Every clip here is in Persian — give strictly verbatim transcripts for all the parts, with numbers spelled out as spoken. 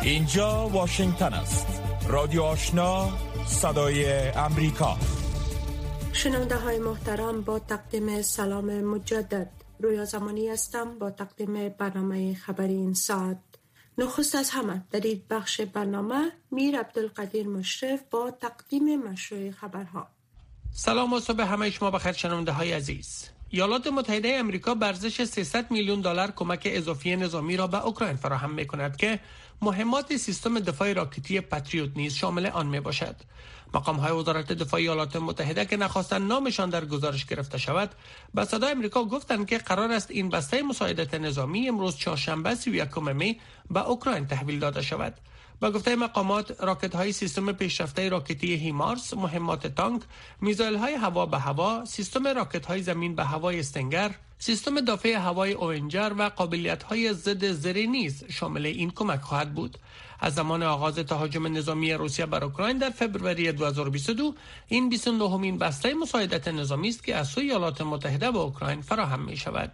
اینجا واشنگتن است. رادیو آشنا، صدای امریکا. شنونده های محترم، با تقدیم سلام مجدد، رویا زمانی هستم با تقدیم برنامه خبری این ساعت. نخست از همه در این بخش برنامه میر عبدالقدیر مشرف با تقدیم مشروع خبرها. سلام و صبح همه شما بخیر شنونده های عزیز. ایالات متحده آمریکا به ارزش سیصد میلیون دلار کمک اضافی نظامی را به اوکراین فراهم می‌کند که مهمات سیستم دفاع راکتی پاتریوت نیز شامل آن میباشد. مقام‌های وزارت دفاع ایالات متحده که نخواستند نامشان در گزارش گرفته شود، به صدای آمریکا گفتند که قرار است این بسته مساعدت نظامی امروز چهارشنبه سی و یکم می به اوکراین تحویل داده شود. با گفته مقامات، راکت‌های سیستم پیشرفته راکتی هیمارس، مهمات تانک، میزایل‌های هوا به هوا، سیستم راکت‌های زمین به هوای استنگر، سیستم دافع هوای اونجر و قابلیت‌های ضد زره نیز شامل این کمک خواهد بود. از زمان آغاز تهاجم نظامی روسیه بر اوکراین در فوریه دو هزار و بیست و دو، این بیست و نهمین بسته مساعدت نظامی است که از سوی ایالات متحده به اوکراین فراهم می‌شود.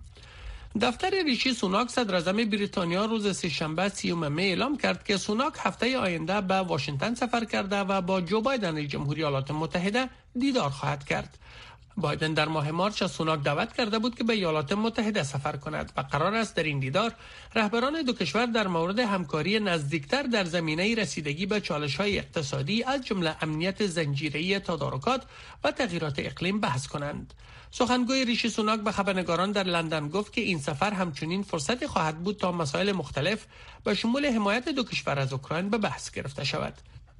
دفتر ریشی سوناک صدر اعظم بریتانیا روز سه‌شنبه سیوم می اعلام کرد که سوناک هفته آینده به واشنگتن سفر کرده و با جو بایدن رئیس جمهوری ایالات متحده دیدار خواهد کرد. بایدن در ماه مارچ از سوناک دعوت کرده بود که به ایالات متحده سفر کند و قرار است در این دیدار رهبران دو کشور در مورد همکاری نزدیکتر در زمینه رسیدگی به چالش‌های اقتصادی از جمله امنیت زنجیره‌ای تدارکات و تغییرات اقلیم بحث کنند. سخنگوی ریشی سوناک به خبرنگاران در لندن گفت که این سفر همچنین فرصتی خواهد بود تا مسائل مختلف به شمول حمایت دو کشور از اوکراین به بحث گرفته شود.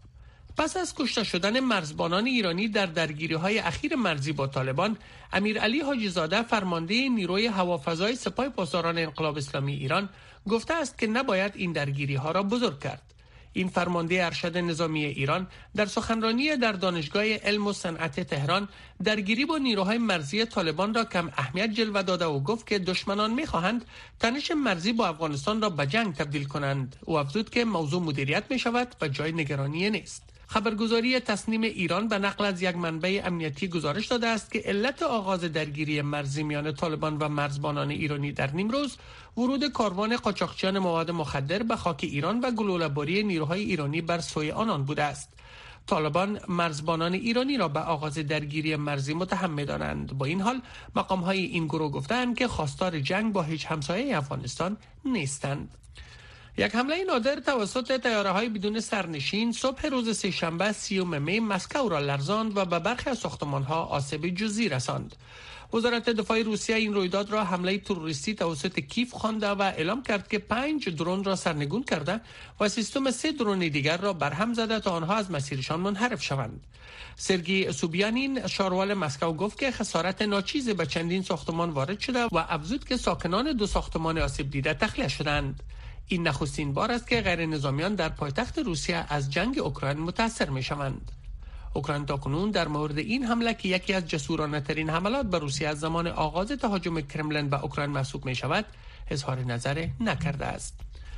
پس از کشته شدن مرزبانان ایرانی در درگیری‌های اخیر مرزی با طالبان، امیرعلی حاجی زاده فرمانده نیروی هوافضای سپاه پاسداران انقلاب اسلامی ایران گفته است که نباید این درگیری‌ها را بزرگ کرد. این فرمانده ارشد نظامی ایران در سخنرانی در دانشگاه علم و صنعت تهران درگیری با نیروهای مرزی طالبان را کم اهمیت جلوه داده و گفت که دشمنان می‌خواهند تنش مرزی با افغانستان را به جنگ تبدیل کنند. او افزود که موضوع مدیریت می‌شود و جای نگرانی نیست. خبرگزاری تصنیم ایران به نقل از یک منبع امنیتی گزارش داده است که علت آغاز درگیری مرزی میان طالبان و مرزبانان ایرانی در نیمروز ورود کاروان قاچاقچیان مواد مخدر به خاک ایران و گلوله‌باری نیروهای ایرانی بر سوی آنان بوده است. طالبان مرزبانان ایرانی را به آغاز درگیری مرزی متهم می‌دانند. با این حال مقام‌های این گروه گفتند که خواستار جنگ با هیچ همسایه افغانستان نیستند. یک حمله نادر توسط طیاره‌های بدون سرنشین صبح روز سه‌شنبه سیوم می مسکو را لرزاند و به برخی از ساختمان‌ها آسیب جزئی رساند. وزارت دفاع روسیه این رویداد را حمله تروریستی توسط کیف خوانده و اعلام کرد که پنج درون را سرنگون کرده و سیستم سه درون دیگر را برهم زده تا آنها از مسیرشان منحرف شوند. سرگئی سوبیانین شاروال مسکو گفت که خسارت ناچیزی به چندین ساختمان وارد شده و افزود که ساکنان دو ساختمان آسیب دیده تخلیه شدند. این نخستین بار است که غیر نظامیان در پایتخت روسیه از جنگ اوکراین متاثر می شوند. اوکراین تاکنون در مورد این حمله که یکی از جسورانه ترین حملات به روسیه از زمان آغاز تهاجم کرملین به اوکراین محسوب می شود اظهار نظر نکرده است.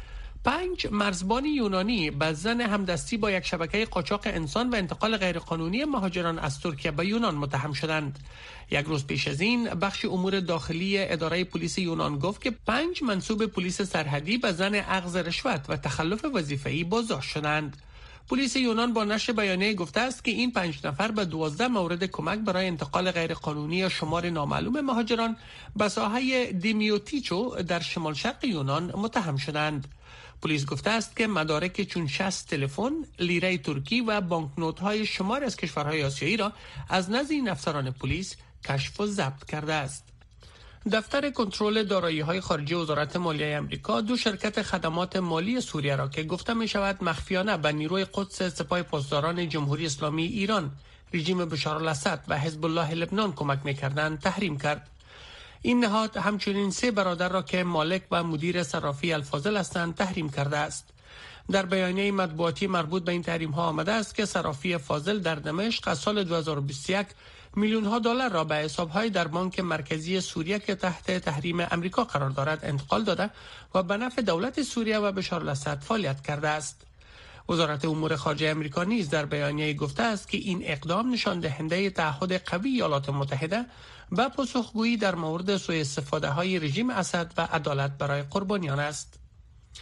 پنج مرزبان یونانی به زن همدستی با یک شبکه قاچاق انسان و انتقال غیرقانونی مهاجران از ترکیه به یونان متهم شدند. یک روز پیش از این بخش امور داخلی اداره پلیس یونان گفت که پنج منصوب پلیس سرحدی به زن اخذ رشوت و تخلف وظیفه‌ای بازداشت شدند. پلیس یونان با نشر بیانیه گفته است که این پنج نفر به دوازده مورد کمک برای انتقال غیرقانونی یا شمار نامعلوم مهاجران به ساحه دیمیوتیچو در شمال شرق یونان متهم شدند. پلیس گفته است که مدارک چون شصت تلفن، لیره ترکی و بانکنوت‌های شمار از کشورهای آسیایی را از نزد این افسران پلیس کشف و ضبط کرده است. دفتر کنترل دارایی‌های خارجی وزارت مالیه آمریکا دو شرکت خدمات مالی سوریه را که گفته می‌شود مخفیانه به نیروی قدس سپاه پاسداران جمهوری اسلامی ایران، رژیم بشار الاسد و حزب الله لبنان کمک می‌کردند تحریم کرد. این نهاد همچنین سه برادر را که مالک و مدیر صرافی الفاضل هستند تحریم کرده است. در بیانیه مطبوعاتی مربوط به این تحریم ها آمده است که صرافی فاضل در دمشق از سال دو هزار و بیست و یک میلیون ها دلار را به حساب های در بانک مرکزی سوریه که تحت تحریم آمریکا قرار دارد انتقال داده و به نفع دولت سوریه و بشار الاسد فعالیت کرده است. وزارت امور خارجه آمریکا نیز در بیانیه گفته است که این اقدام نشان دهنده تعهد قوی ایالات متحده به پاسخگویی در مورد سوء استفاده های رژیم اسد و عدالت برای قربانیان است.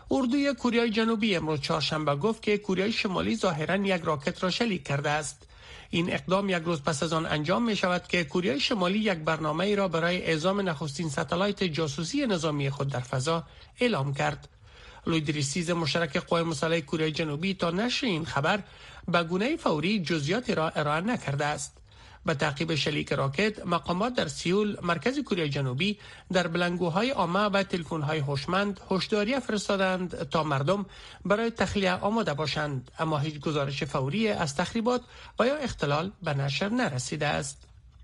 اردوی کره جنوبی امروز چهارشنبه گفت که کره شمالی ظاهراً یک راکت را شلیک کرده است. این اقدام یک روز پس از آن انجام می شود که کره شمالی یک برنامه ای را برای اعزام نخستین ستلایت جاسوسی نظامی خود در فضا اعلام کرد. لوید ریسیز مشترک قوای مسلح کره جنوبی تا نشر این خبر به گونه فوری جزئیات را ارائه نکرده است. به تعقیب شلیک راکت، مقامات در سئول، مرکز کره جنوبی، در بلندگوهای عامه و تلفن‌های هوشمند هشداری فرستادند تا مردم برای تخلیه آماده باشند، اما هیچ گزارش فوری از تخریبات و یا اختلال به نشر نرسیده است.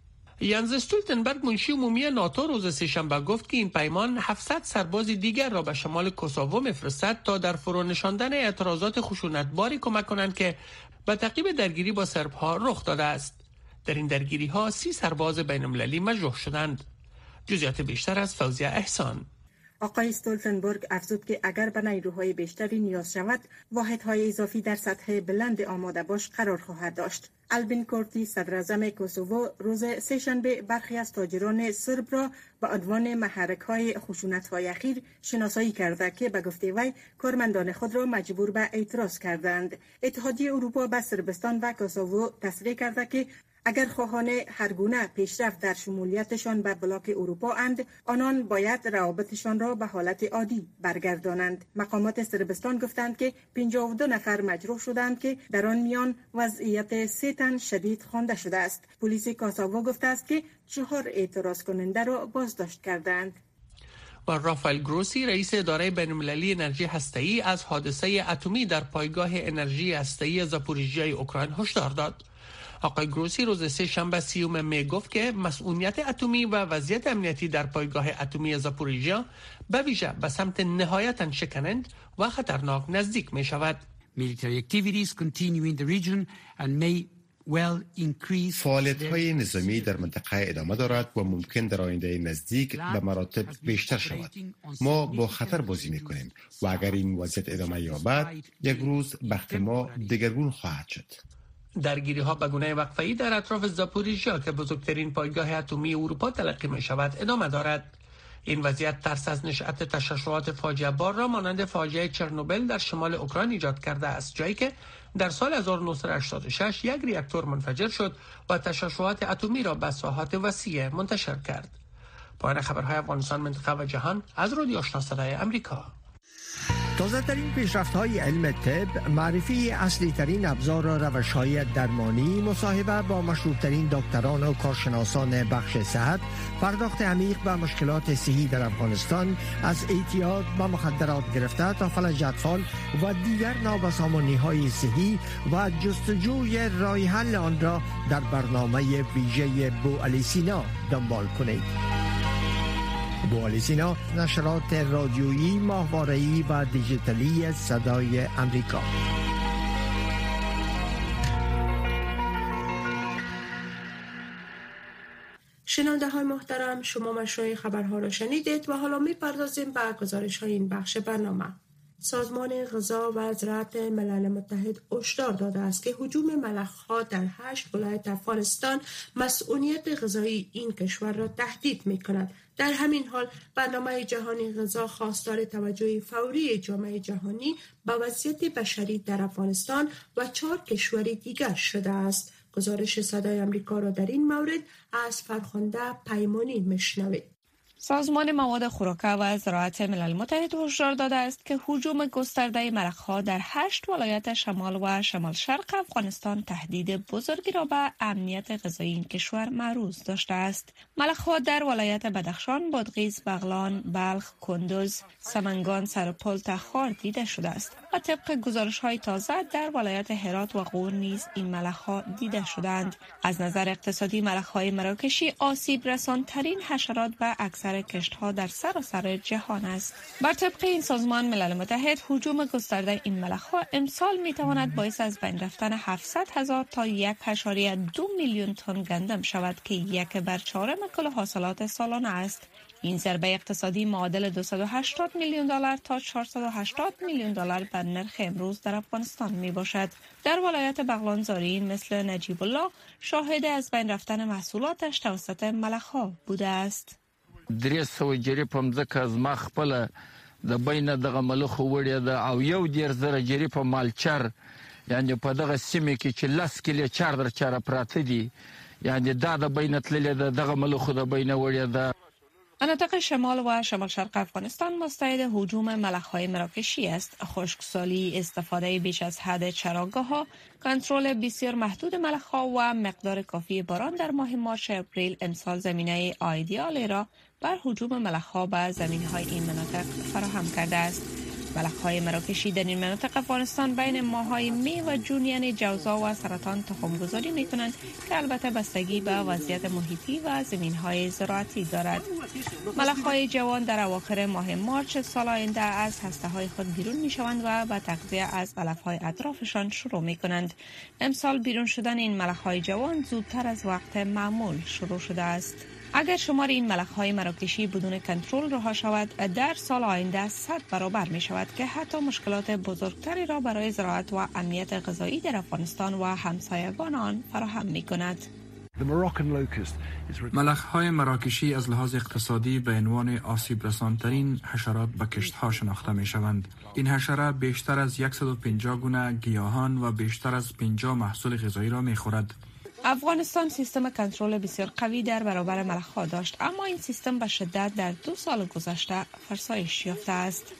ینز استولتنبرگ منشی عمومی ناتو روز سه‌شنبه گفت که این پیمان هفتصد سرباز دیگر را به شمال کوسوو می‌فرستد تا در فرو نشاندن اعتراضات خشونتباری کمک کنند که به تعقیب درگیری با سرب‌ها رخ داده است. در این درگیری ها سی سرباز بین المللی مجروح شدند. جزئیات بیشتر از فوزیه احسان. آقای استولتنبرگ افزود که اگر به نیروهای بیشتری نیاز شود، واحدهای اضافی در سطح بلند آماده باش قرار خواهد داشت. البین کورتی صدر اعظم کوسوو روز سه‌شنبه برخی از تاجران سرب را به عنوان محرک‌های خشونت‌های اخیر شناسایی کرده که به گفته وی کارمندان خود را مجبور به اعتراض کردند. اتحادیه اروپا به صربستان و کوسوو تصریح کرده که اگر خواهان هر گونه پیشرفت در شمولیتشان به بلاک اروپا اند، آنان باید روابطشان را به حالت عادی برگردانند. مقامات صربستان گفتند که پنجاه و دو نفر مجروح شدند که در آن میان وضعیت سه تن شدید خوانده شده است. پلیس کوسوو گفته است که چهار اعتراض کننده را بازداشت کردند. و رافائل گروسی رئیس اداره بین‌المللی انرژی هسته‌ای از حادثه اتمی در پایگاه انرژی هسته‌ای زاپوریژیای اوکراین هشدار داد. آقای گروسی روز سه شنبه سیوم می گفت که مسئولیت اتمی و وضعیت امنیتی در پایگاه اتمی زاپوریژیا به ویژه به سمت نهایتاً شکنند و خطرناک نزدیک می شود. فعالیت‌های نظامی در منطقه ادامه دارد و ممکن در آینده نزدیک به مراتب بیشتر شود. ما با خطر بازی می‌کنیم و اگر این وضعیت ادامه یابد، یک روز بخت ما دگرگون خواهد شد. درگیری ها به گونه وقفه‌ای در اطراف زاپوریژیا که بزرگترین پایگاه اتمی اروپا تلقی می شود ادامه دارد. این وضعیت ترس از نشأت تشعشعات فاجعه بار را مانند فاجعه چرنوبیل در شمال اوکراین ایجاد کرده است، جایی که در سال هزار و نهصد و هشتاد و شش یک ریاکتور منفجر شد و تشعشعات اتمی را به ساحات وسیع منتشر کرد. پایان خبرهای افغانستان، منطقه و جهان از رادیو آشنا صدای آمریکا. تازه ترین پیشرفت های علم طب، معرفی اصلی ترین ابزار و روش های درمانی، مصاحبه با مشهور ترین دکتران و کارشناسان بخش صحت، پرداخت عمیق به مشکلات صحی در افغانستان، از اعتیاد به مخدرات گرفته تا فلج اطفال و دیگر نابسامانی های صحی و جستجوی راه حل آن را در برنامه ویژه بوعلی سینا دنبال کنید. بوعلی سینا، نشرات رادیویی، ماهواره‌ای و دیجیتالی صدای امریکا. شنونده های محترم، شما مشروع خبرها را شنیدید و حالا می پردازیم به گزارش های این بخش برنامه. سازمان غذا و زراعت ملل متحد هشدار داده است که هجوم ملخ‌ها در هشت ولایت افغانستان مسئولیت غذایی این کشور را تهدید می‌کند. در همین حال برنامه جهانی غذا خواستار توجه فوری جامعه جهانی به وضعیت بشری در افغانستان و چهار کشور دیگر شده است. گزارش صدای آمریکا را در این مورد از فرخنده پیمانی میشنوید. سازمان مواد خوراکه و زراعت ملل متحد هشدار داده است که هجوم گسترده ملخ‌ها در هشت ولایت شمال و شمال شرق افغانستان تهدید بزرگی را به امنیت غذایی این کشور معروض داشته است. ملخ‌ها در ولایت بدخشان، بادغیس، بغلان، بلخ، کندوز، سمنگان، سرپل، تخار دیده شده است و طبق گزارش‌های تازه در ولایت هرات و غور نیز این ملخ‌ها دیده شدند. از نظر اقتصادی ملخ‌های مراکشی آسیب رسان‌ترین حشرات و اکثر کشت‌ها در سراسر جهان است. بر طبق این سازمان ملل متحد، هجوم گسترده این ملخ‌ها امسال می‌تواند باعث از بین رفتن هفتصد هزار تا یک و دو میلیون تن گندم شود که یک بر چهارم کل حاصلات سالانه است. این ضربه اقتصادی معادل دویست و هشتاد میلیون دلار تا چهارصد و هشتاد میلیون دلار بر نرخ امروز در افغانستان می باشد. در ولایت بغلان زارعین مثل نجیب الله شاهد از بین رفتن محصولاتش توسط ملخ‌ها بوده است. درې سوه جریب هم ځکه زما خپله د بین دغه ملخ وړي د او یو ډیر زره جری په مالچر یعنی په دغه سیمه کې چې لاس کلی چار در چاره پراته دي یعنی دا د بین تللی دغه ملخ د بین وړي د مناطق شمال و شمال شرق افغانستان مستعد هجوم ملخ‌های مراکشی است. خشکسالی، استفاده بیش از حد چراگاه‌ها، کنترل بسیار محدود ملخ‌ها و مقدار کافی باران در ماه مارس اپریل امسال زمینه ایدئالی را بر هجوم ملخ‌ها به زمین‌های این مناطق فراهم کرده است. ملخ‌های مراکشی در این مناطق افغانستان بین ماه‌های می و جون یعنی جوزا و سرطان تخم‌گذاری می‌کنند که البته بستگی به وضعیت محیطی و زمین‌های زراعتی دارد. ملخ‌های جوان در اواخر ماه مارس سال آینده از هسته‌های خود بیرون می‌شوند و به تغذیه از علف‌های اطرافشان شروع می‌کنند. امسال بیرون شدن این ملخ‌های جوان زودتر از وقت معمول شروع شده است. اگر شمار این ملخ‌های مراکشی بدون کنترل رها شود، در سال آینده صد برابر می شود که حتی مشکلات بزرگتری را برای زراعت و امنیت غذایی در افغانستان و همسایگان آن فراهم می کند. ملخ‌های مراکشی از لحاظ اقتصادی به عنوان آسیب رسانترین حشرات به کشت‌ها شناخته می شوند. این حشره بیشتر از صد و پنجاه گونه گیاهان و بیشتر از پنجاه محصول غذایی را می خورد. افغانستان سیستم کنترل بسیار قوی در برابر ملخ‌ها داشت، اما این سیستم به شدت در دو سال گذشته فرسایش یافته است.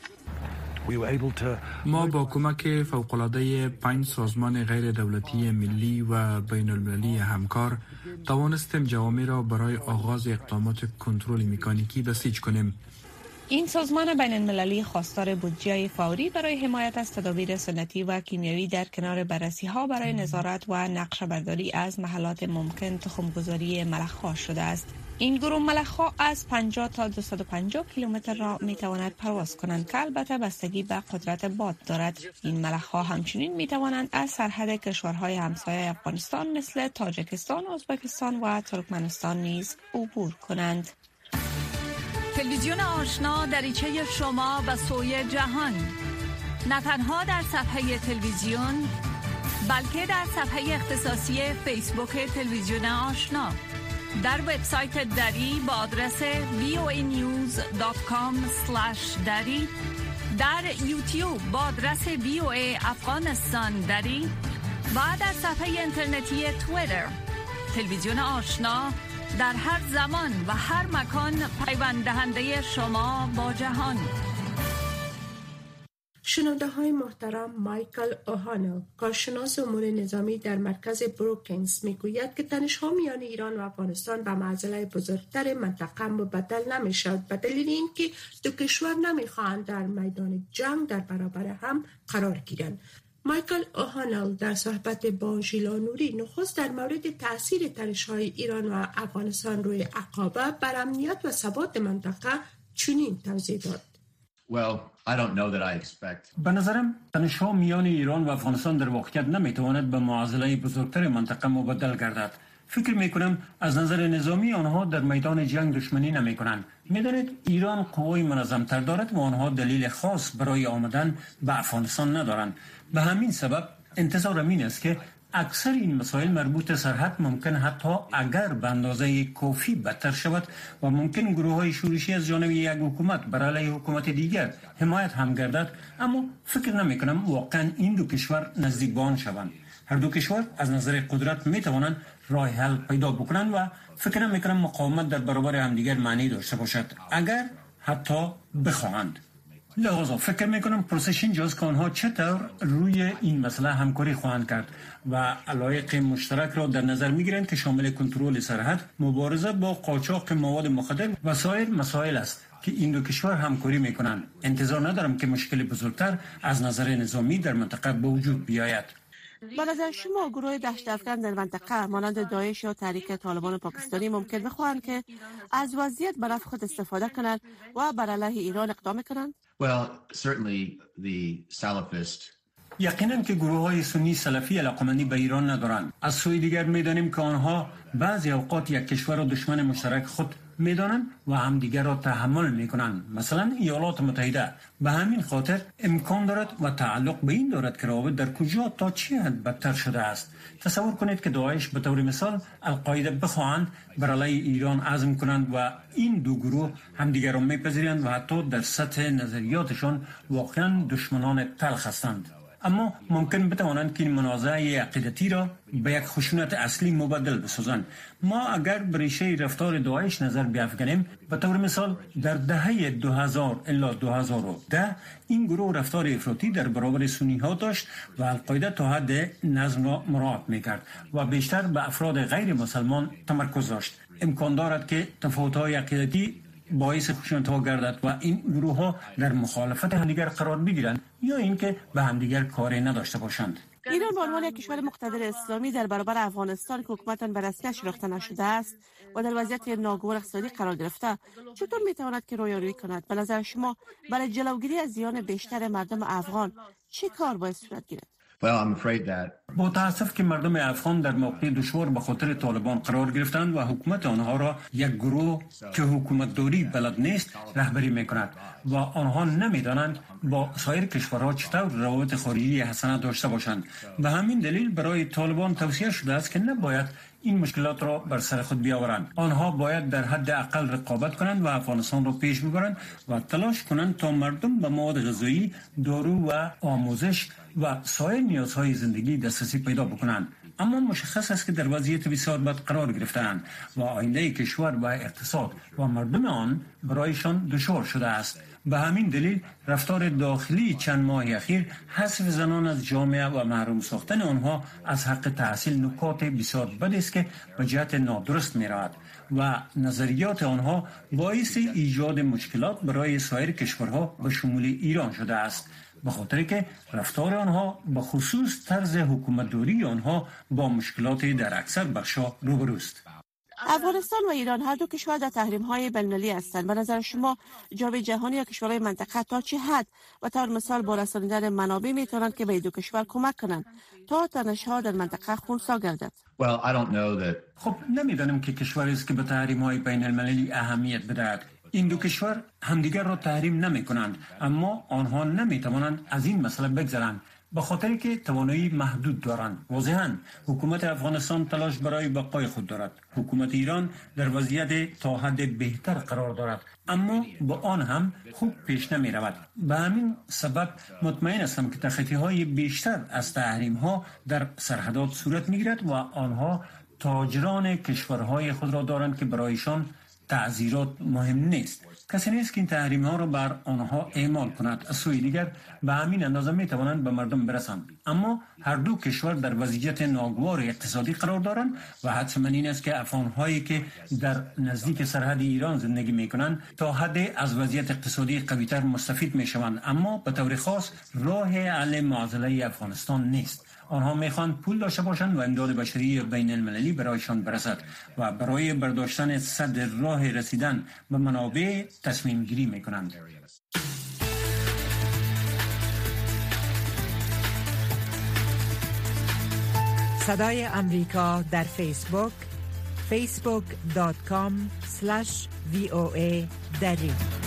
ما با کمک فوق‌العاده پنج سازمان غیر دولتی ملی و بین المللی همکار توانستیم جوامع را برای آغاز اقدامات کنترل مکانیکی بسیج کنیم. این سازمان بین المللی خواستار بودجه فوری برای حمایت از تدابیر سنتی و کیمیایی در کنار بررسی‌ها برای نظارت و نقشه برداری از محلات ممکن تخم‌گذاری ملخ‌ها شده است. این گروه ملخ‌ها از پنجاه تا دویست و پنجاه کیلومتر را می‌تواند پرواز کنند که البته بستگی به قدرت باد دارد. این ملخ‌ها همچنین می‌توانند از سرحد کشورهای همسایه افغانستان مثل تاجیکستان، ازبکستان و ترکمنستان نیز عبور کنند. تلویزیون آشنا دریچه شما به سوی جهان، نه تنها در صفحه تلویزیون بلکه در صفحه اختصاصی فیسبوک تلویزیون آشنا، در وبسایت دری با آدرس وی او ای نیوز دات کام اسلش دری، در یوتیوب با آدرس وی او ای افغانستان دری و در صفحه اینترنتی توییتر. تلویزیون آشنا در هر زمان و هر مکان پیوند دهنده شما با جهان. شنونده های محترم، مایکل اوهانل، کارشناس امور نظامی در مرکز بروکینگز میگوید که تنش‌ها میان ایران و افغانستان به معضله بزرگتر منطقه مبدل نمی‌شود به دلیل اینکه دو کشور نمی‌خواهند در میدان جنگ در برابر هم قرار گیرند. مایکل اوهانل در صحبت با ژیلا نوری نخست در مورد تأثیر تنش‌های ایران و افغانستان روی عقابه بر امنیت و ثبات منطقه چنین توضیح داد. Well, I don't know that I expect. به نظرم تنش‌ها میان ایران و افغانستان در واقعیت نمیتواند به معضله بزرگتر منطقه مبدل گردد. فکر میکنم از نظر نظامی آنها در میدان جنگ دشمنی نمیکنند. میدانید ایران قوای منظم‌تر دارد و آنها دلیل خاص برای آمدن به افغانستان ندارند. به همین سبب انتظارم این است که اکثر این مسائل مربوط سرحد ممکن حتی اگر به اندازه کافی بدتر شود و ممکن گروه‌های شورشی از جانب یک حکومت بر علیه حکومت دیگر حمایت هم گردد، اما فکر نمی‌کنم واقعا این دو کشور نزدیک به آن شوند. هر دو کشور از نظر قدرت می‌توانند راه حل پیدا بکنند و فکر نمی‌کنم مقاومت در برابر همدیگر معنی داشته باشد اگر حتی بخواهند. لحاظا فکر میکنم پروسش اینجاست که آنها چطور روی این مسئله همکاری خواهند کرد و علایق مشترک را در نظر میگیرند که شامل کنترل سرحد، مبارزه با قاچاق مواد مخدر و سایر مسائل است که این دو کشور همکاری میکنند. انتظار ندارم که مشکل بزرگتر از نظر نظامی در منطقه به وجود بیاید. به نظر شما گروه دهشت افکن در منطقه مانند داعش یا تحریک طالبان پاکستانی ممکن بخواهند که از وضعیت به نفع خود استفاده کنند و بر علیه ایران اقدام کنند؟ Well, certainly the Salafist یقینا که گروه های سنی سلفی علاقمندی به ایران ندارند. از سوی دیگر میدانیم که آنها بعضی اوقات یک کشور و دشمن مشترک خود میدانند و همدیگر را تحمل میکنند، مثلا ایالات متحده. به همین خاطر امکان دارد و تعلق به این دارد که روابط در کجا تا چه حد بدتر شده است. تصور کنید که داعش به طور مثال القاعده بخواهند بر علیه ایران عزم کنند و این دو گروه همدیگر را میپذیرند و حتی در سطح نظریاتشان واقعا دشمنان تلخ هستند. اما ممکن بتوانند که این منازعه عقیدتی را به یک خشونت اصلی مبدل بسازند. ما اگر به ریشه رفتار داعش نظر بیافکنیم، به طور مثال در دهه دو هزار الی دو هزار و ده این گروه رفتار افراطی در برابر سنی ها داشت و القاعده تا حد نظم را مراعات میکرد و بیشتر به افراد غیر مسلمان تمرکز داشت. امکان دارد که تفاوت های عقیدتی باعث خشونت ها گردد و این گروه ها در مخالفت همدیگر قرار بگیرند یا اینکه به همدیگر کاری نداشته باشند. ایران به عنوان یک کشور مقتدر اسلامی در برابر افغانستان که حکومت آن به رسمیت شناخته نشده است و در وضعیت ناگوار اقتصادی قرار گرفته، چطور میتواند که رویارویی کند؟ به نظر شما برای جلوگیری از زیان بیشتر مردم افغان چه کار باید صورت گیرد؟ با تاسف که مردم افغان در موقع دشوار به خاطر طالبان قرار گرفتند و حکومت آنها را یک گروه که حکومت دوری بلد نیست رهبری میکند و آنها نمیدانند با سایر کشورها چطور روابط خارجی حسنه داشته باشند. به همین دلیل برای طالبان توصیه شده است که نباید این مشکلات را بر سر خود بیاورند. آنها باید در حد اقل رقابت کنند و افغانستان را پیش ببرند و تلاش کنند تا مردم به مواد غذایی، دارو و آموزش و سایر نیازهای زندگی دسترسی پیدا بکنند. اما مشخص است که در وضعیت بسیار بد قرار گرفته‌اند و آینده کشور و اقتصاد و مردم آن برایشان دشوار شده است. به همین دلیل رفتار داخلی چند ماه اخیر حذف زنان از جامعه و محروم ساختن آنها از حق تحصیل نکات بسیار بد است که به جهت نادرست می‌رود و نظریات آنها باعث ایجاد مشکلات برای سایر کشورها به شمول ایران شده است، به خاطر که رفتار آنها به خصوص طرز حکومتداری آنها با مشکلات در اکثر بخشا روبروست. افغانستان و ایران هر دو کشور در تحریم‌های بین‌المللی هستند. به نظر شما جامعه جهانی یا کشورهای منطقه تا چه حد و طور مثال با رسانیدن منابع میتونند که به دو کشور کمک کنند تا تنش‌ها در منطقه خنثی گردد؟ Well, I don't know that. خب نمیدانم که کشوری است که به تحریم‌های بین‌المللی اهمیت بدهد. این دو کشور همدیگر را تحریم نمی کنند، اما آنها نمی توانند از این مسئله بگذرند به خاطر که توانایی محدود دارند. واضحاً حکومت افغانستان تلاش برای بقای خود دارد. حکومت ایران در وضعیت تا حد بهتر قرار دارد، اما با آن هم خوب پیش نمی رود. به همین سبب مطمئن هستم که تخطی‌های بیشتر از تحریم‌ها در سرحدات صورت می‌گیرد و آنها تاجران کشورهای خود را دارند که برایشان تعزیرات مهم نیست. کسی نیست که این تحریم ها را بر آنها اعمال کند. از سوی دیگر به همین اندازه می توانند به مردم برسند. اما هر دو کشور در وضعیت ناگوار اقتصادی قرار دارند و حتما این است که افغان‌هایی که در نزدیک سرحد ایران زندگی می کنند تا حد از وضعیت اقتصادی قوی‌تر مستفید می شوند، اما به طور خاص راه حل معضله افغانستان نیست. آنها میخوان پول داشته باشند و امداد بشری بین المللی برایشان برسد و برای برداشتن صدر راه رسیدن به منابع تصمیم گیری میکنند. صدای امریکا در فیسبوک فیسبوک دات کام اسلش وی او ای دری.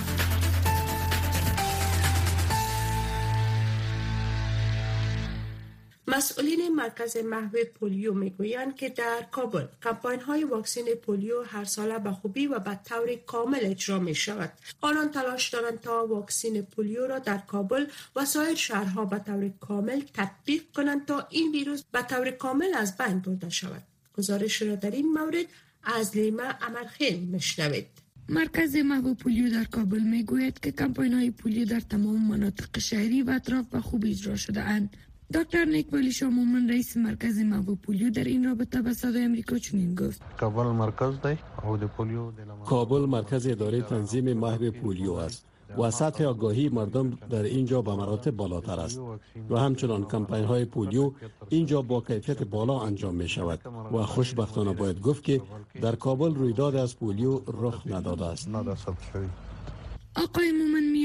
مسئولین مرکز محو پولیو میگویند که در کابل کمپاین های واکسین پولیو هر ساله به خوبی و به طور کامل اجرا می شود. آنان تلاش دارند تا واکسین پولیو را در کابل و سایر شهرها به طور کامل تطبیق کنند تا این ویروس به طور کامل از بین برده شود. گزارش را در این مورد از لیما امرخیل میشنوید. مرکز محو پولیو در کابل میگوید که کمپاین های پولیو در تمام مناطق شهری و اطراف به خوبی اجرا شده اند. دکتر نیک ولی شاه مومن رئیس مرکز محو پولیو در این رابطه به صدای امریکا چنین گفت: کابل مرکز دی او د پولیو کابل مرکز اداره تنظیم محو پولیو است و سطح آگاهی مردم در اینجا به مراتب بالاتر است و همچنان کمپاین های پولیو اینجا با کیفیت بالا انجام می شود و خوشبختانه باید گفت که در کابل رویداد از پولیو رخ نداده است. آقای مومن می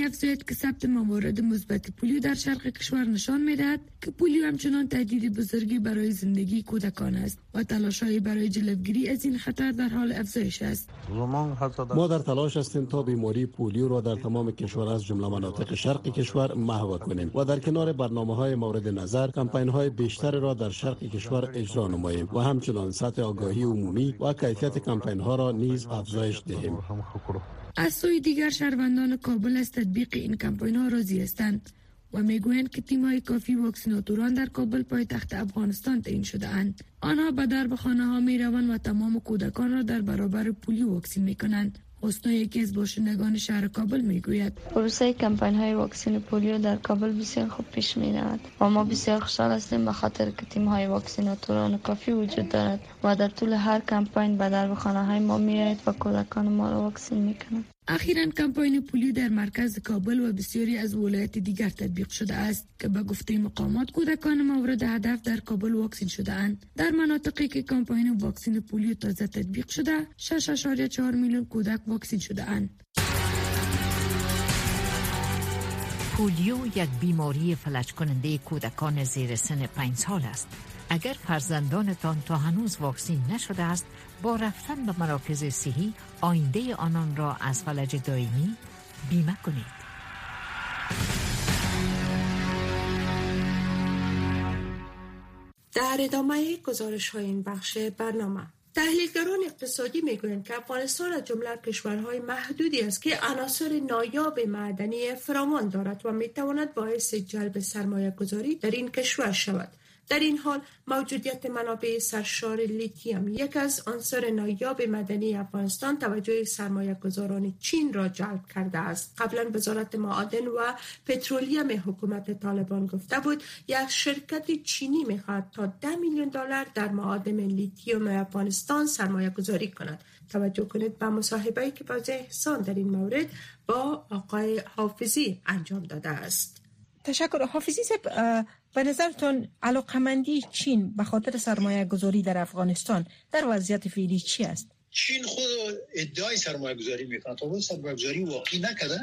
افزاید که ثبت موارد مثبت پولیو در شرق کشور نشان می‌دهد که پولیو همچنان تهدید بزرگی برای زندگی کودکان است و تلاش‌های برای جلوگیری از این خطر در حال افزایش است. ما در تلاش هستیم تا بیماری پولیو را در تمام کشور از جمله مناطق شرق کشور محو کنیم و در کنار برنامه‌های مورد نظر کمپین‌های بیشتر را در شرق کشور اجرا نماییم و همچنان سطح آگاهی عمومی و کیفیت کمپین‌ها را نیز افزایش دهیم. از سوی دیگر شهروندان کابل از تطبیق این کمپین‌ها راضی هستند و میگویند که تیم‌های کافی واکسیناتوران در کابل پایتخت افغانستان تعیین شده اند. آنها به درب خانه‌ها می‌روند و تمام کودکان را در برابر پولیو واکسین می‌کنند. حسنا یکی از باشندگان شهر کابل میگوید پروسه کمپین های واکسن پولیو در کابل بسیار خوب پیش می رود و ما بسیار خوشحال هستیم به خاطر که تیم های واکسیناتوران کافی وجود دارد و در طول هر کمپین به درب خانه های ما می آید و کودکان ما را واکسین می کنند. اخیراً کمپین پولیو در مرکز کابل و بسیاری از ولایات دیگر تطبیق شده است که به گفته مقامات کودکان مورد هدف در کابل واکسین شده اند. در مناطقی که کمپین واکسن پولیو تازه تطبیق شده شش اشاریه چهار میلیون کودک واکسین شده اند. پولیو یک بیماری فلج کننده کودکان زیر سن پنج سال است. اگر فرزندانتان تا هنوز واکسین نشده است، با رفتن به مراکز صحی آینده آنان را از فلج دائمی بیمه کنید. در ادامه گزارش های این بخش برنامه، تحلیلگران اقتصادی میگویند که افغانستان از جمله کشورهای محدودی است که عناصر نایاب معدنی فراوان دارد و میتواند باعث جلب سرمایه گذاری در این کشور شود. در این حال موجودیت منابع سرشار لیتیوم یک از عناصر نایاب معدنی افغانستان توجه سرمایه گذاران چین را جلب کرده است. قبلا وزارت معادن و پترولیم حکومت طالبان گفته بود یک شرکت چینی میخواهد تا ده میلیون دلار در معادن لیتیوم افغانستان سرمایه گذاری کند. توجه کنید به مصاحبه‌ای که باز احسان در این مورد با آقای حافظی انجام داده است. تشکر. حافظی صاحب، به نظرتون علاقمندی چین به خاطر سرمایه گذاری در افغانستان در وضعیت فعلی چی است؟ چین خود ادعای سرمایه گذاری میکنه، تا باید سرمایه گذاری واقعی نکرده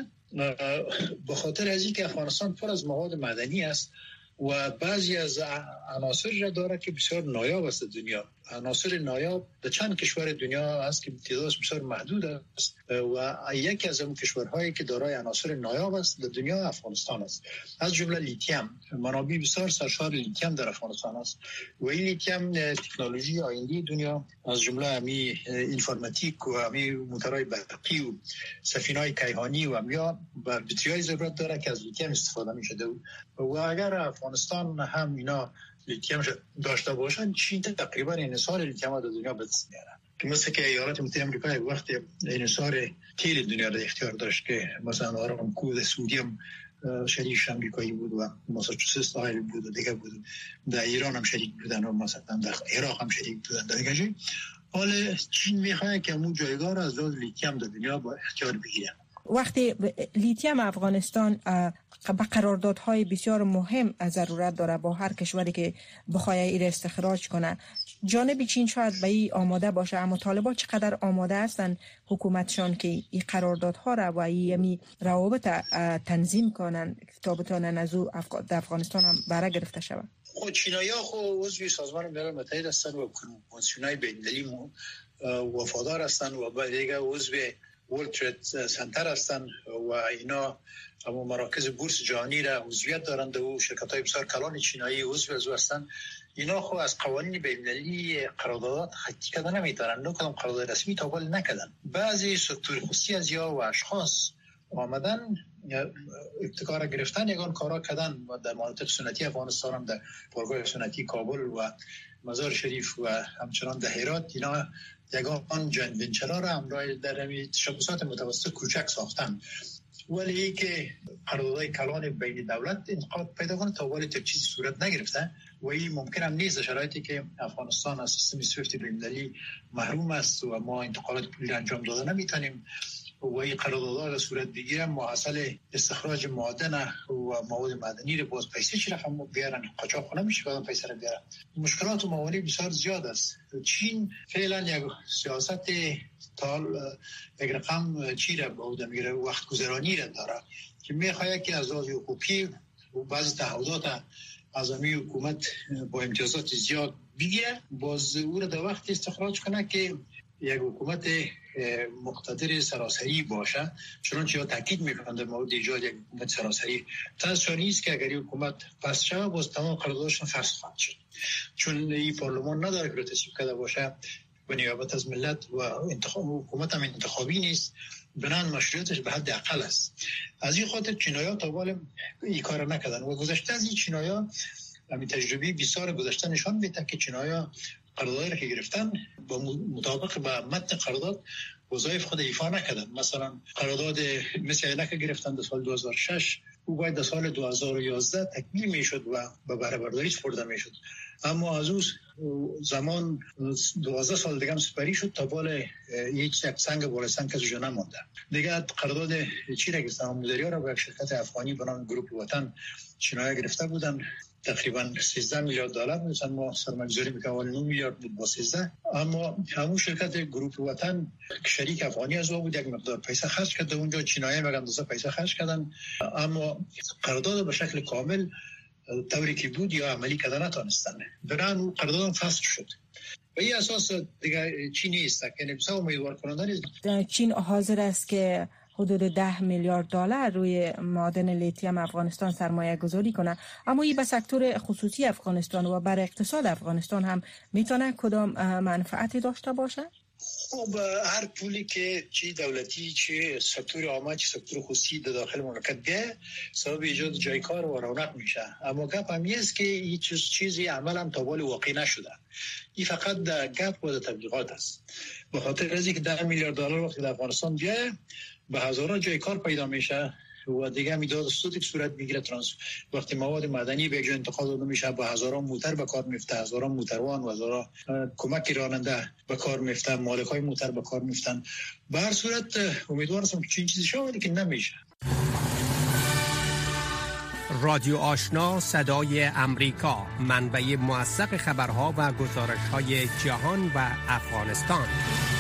به خاطر از اینکه افغانستان پر از مواد معدنی است و بعضی از عناصر را داره که بسیار نایاب است دنیا. عناصر نایاب در چند کشور دنیا است که تعدادش بسیار محدود است و یکی از اون کشورهایی که دارای عناصر نایاب است در دنیا افغانستان است. از جمله لیتیوم، منابع بسیار سرشار لیتیوم در افغانستان است و این لیتیوم تکنولوژی آینده دنیا از جمله امی اینفورماتیک و امی موتورهای برقی و سفینه‌های کیهانی و امیا و بطری‌های ضرورت داره که از لیتیوم استفاده می‌شده و اگر افغانستان هم اینا لیتیوم داشته باشن، چین تقریبا انحصار لیتیوم در دنیا به دست میاره. که مثل که ایالات متحده آمریکا یک وقت انحصار تیل دنیا در اختیار داشت که مثلا آرامکو سودیم شریک آمریکایی بود و ماساچوست آیل بود و دیگه بود. در ایران هم شریک بودن و مثلا در عراق هم شریک بودن. در دیگه حالا چین میخواد که اون جایگاه را از لحاظ لیتیوم در دنیا با اختیار بگیره. وقتی لیتیوم افغانستان به قراردادهای بسیار مهم ضرورت داره با هر کشوری که بخواد این استخراج کنه، جانب چین شاید به این آماده باشه، اما طالبان چقدر آماده هستن حکومتشان که این قراردادها را و این روابط تنظیم کنن تا بتونن از او افغانستان هم بره گرفته شود؟ خود چینایی‌ها خود عضو سازمان ملل متحد هستن و کنوانسیون‌های بین‌المللی وفادار هستن و دیگه عضو ورلد ترید سنتر هستن و اینا اما مراکز بورس جهانی را عضویت دارند و شرکت‌های بسیار کلان چینایی عضو هستند. اینا خو از قوانین بین‌المللی قراردادات خطی کردن نمی‌تونن، نه کدام قرارداد رسمی تابل نکردن. بعضی سکتور خصوصی از یا و اشخاص آمدن ابتکار گرفتن یگان کارا کردن و در مناطق سنتی افغانستان هم در پارگاه سنتی کابل و مزار شریف و همچنان در هرات اینا یگان جن ونچرا را همراه در همین تشبسات متوسط کوچک ساختن، ولی که قراردادهای کلان بین دولت انتقاد پیدا کنه تا ولی ترچیز صورت نگرفته و این ممکن هم نیست. شرایطی که افغانستان از سیستم سویفت بین‌المللی محروم است و ما انتقالات پولی انجام داده نمیتونیم و این قراردادها را صورت بگیره محصل استخراج معدن و مواد معدنی را باز پیسه چی رقم بیارن قاچاق کنه میشه که پیسه را بیارن. مشکلات و موانع بسیار زیاد است. چین فعلا یک سیاست تال یک رقم چی را بود میگیره وقت گذرانی را داره که میخواد که از لحاظ حقوقی و بعضی تعهدات از امی حکومت با امتیازات زیاد بگیره باز او را در وقت استخراج کنه که یک حکومت مقتدر سراسری باشه، چنانچه تاکید میکنند در مورد ایجاد یک حکومت سراسری. تاسو نیست که اگر حکومت پس شود باز تمام قراردادشون فسخ خواهد شد، چون این پارلمان نداره که تصویب کرده باشه و نیابت از ملت و انتخاب حکومت هم انتخابی نیست، بنان مشروعیتش به حد اقل است. از این خاطر چینایی‌ها تا حالا این کار نکردن و گذشته از این چینایی‌ها همین تجربه بیست گذشته نشان میده که چینایی‌ها قراردادی را که گرفتن با مطابق با متن قرارداد وظایف خود ایفا نکردن. مثلا قرارداد مثل اینکه گرفتن در سال دو هزار و شش او باید در سال دو هزار و یازده تکمیل میشد و به بهره برداری سپرده میشد، اما از اون زمان دوازده سال دیگه هم سپری شد تا بالا هیچ یک سنگ بالا سنگ کسی جا نمانده. دیگه قرارداد چی را گرفتن مدیریت را با یک شرکت افغانی به نام گروپ وطن چینایی‌ها گرفته بودن، تقریبا سیزده میلیارد دلار بود. ما سرمایه‌گذاری می‌کردیم نه میلیارد بود با سیزده، اما همون شرکت گروپ وطن شریک افغانی از او بود، یک مقدار پیسه خرج کرد اونجا، چینایی‌ها مگم دوستا پیسه خرج کردن، اما قرارداد به شکل کامل طوری که بود یا عملی کردن نتونستن، برای قرارداد فسخ شد. و این اساس دیگه چین نیست که نبسا امیدوار کننده نیست. چین حاضر است که حدود ده میلیارد دلار روی معادن لیتیم افغانستان سرمایه گذاری کنه، اما این به سکتور خصوصی افغانستان و بر اقتصاد افغانستان هم میتونه کدام منفعتی داشته باشه؟ خب هر پولی که چی دولتی چی سکتور عامه چی سکتور خصوصی در داخل مملکت بیه سبب ایجاد جای کار و رونق میشه، اما گپ هم است که هیچ چیزی عمل هم تا حال واقع نشده. این فقط گپ و تبلیغات است. به خاطر از اینکه ده میلیارد دلار وقتی در افغانستان بیه به هزاران جای کار پیدا میشه و دیگه میداد صورت صورت میگیره ترانس وقتی مواد معدنی به جای انتقال داده میشه به هزاران موتر به کار میفته، هزاران موتروان و هزاران کمک راننده به کار میفته، مالکای موتر به کار میفتن. به هر صورت امیدوار هستم که چنین چیزی شود که نمیشه. رادیو آشنا صدای امریکا، منبع موثق خبرها و گزارش‌های جهان و افغانستان.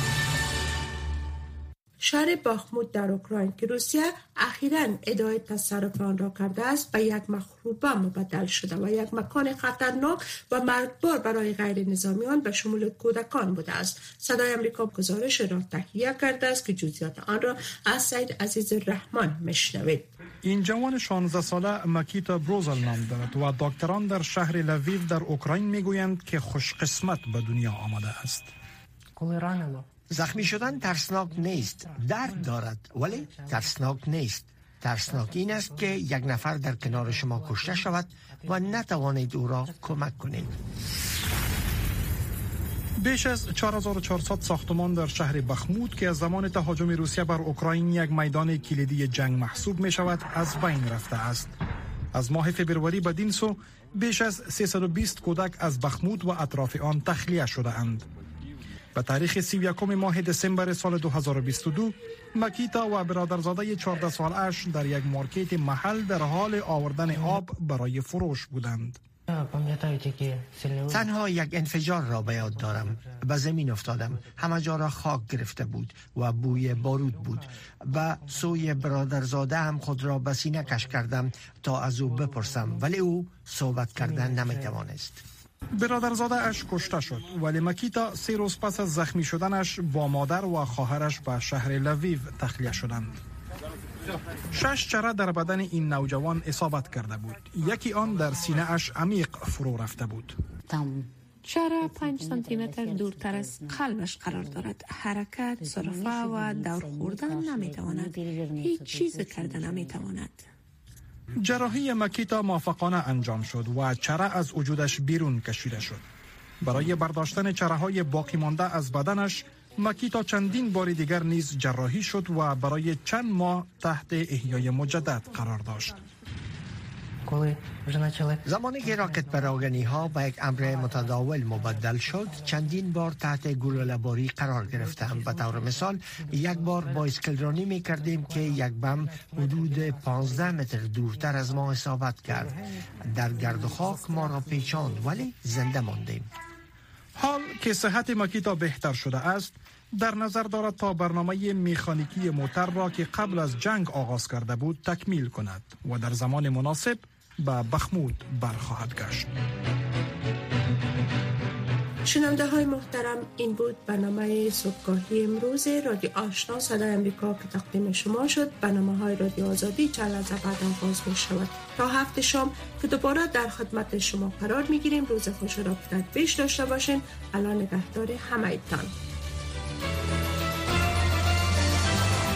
شهر باخمود در اوکراین که روسیه اخیراً ادعای تصرف آن را کرده است به یک مخروبه مبدل شده و یک مکان خطرناک و مرگبار برای غیر نظامیان به شمول کودکان بوده است. صدای امریکا گزارش را تهیه کرده است که جزئیات آن را از سید عزیز الرحمن میشنوید. این جوان شانزده ساله ماکیتا بروزل نام دارد و دکتران در شهر لویو در اوکراین میگویند که خوش قسمت به دنیا آمده است. زخمی شدن ترسناک نیست، درد دارد ولی ترسناک نیست. ترسناک این است که یک نفر در کنار شما کشته شود و نتوانید او را کمک کنید. بیش از چهار هزار و چهارصد ساختمان در شهر بخمود که از زمان تهاجم روسیه بر اوکراین یک میدان کلیدی جنگ محسوب می شود از بین رفته است. از ماه فبروری بدین سو بیش از سیصد و بیست کودک از بخمود و اطراف آن تخلیه شده اند. به تاریخ سی و یکم ماه دسامبر سال دو هزار و بیست و دو ماکیتا و برادرزاده چهارده سالش در یک مارکت محل در حال آوردن آب برای فروش بودند. تنها یک انفجار را به یاد دارم. به زمین افتادم، همه جا را خاک گرفته بود و بوی بارود بود. به سوی برادرزاده هم خود را به سینه کش کردم تا از او بپرسم، ولی او صحبت کردن نمیتوانست. برادرزاده اش کشته شد، ولی ماکیتا سه روز پس از زخمی شدنش با مادر و خواهرش به شهر لویو تخلیه شدند. شش چره در بدن این نوجوان اصابت کرده بود. یکی آن در سینه اش عمیق فرو رفته بود. چره پنج سانتی متر دورتر از قلبش قرار دارد. حرکت، صرفه و دور خوردن نمیتواند. هیچ چیز کردن نمیتواند. جراحی ماکیتا موفقانه انجام شد و چره از وجودش بیرون کشیده شد. برای برداشتن چره های باقی مانده از بدنش ماکیتا چندین بار دیگر نیز جراحی شد و برای چند ماه تحت احیای مجدد قرار داشت. زمانی که راکت پراگنی ها به یک امر متداول مبدل شد، چندین بار تحت گلوله‌باری قرار گرفتم. به طور مثال یک بار بایسکل رانی می کردیم که یک بم حدود پانزده متر دورتر از ما اصابت کرد. در گرد و خاک ما را پیچاند ولی زنده ماندیم. حال که صحت ماکیتا بهتر شده است، در نظر دارد تا برنامه مکانیکی موتر را که قبل از جنگ آغاز کرده بود تکمیل کند و در زمان مناسب به بخمود برخواهد گشت. شنونده های محترم، این بود برنامه صبحگاهی امروز رادیو آشنا صدای امریکا که تقدیم شما شد. برنامه های رادیو آزادی چند لحظه بعد آغاز می شود. تا هفته شام که دوباره در خدمت شما قرار می گیریم. روز خوش و رابطت بیش داشته باشین. الان نگهدار همه ایتان.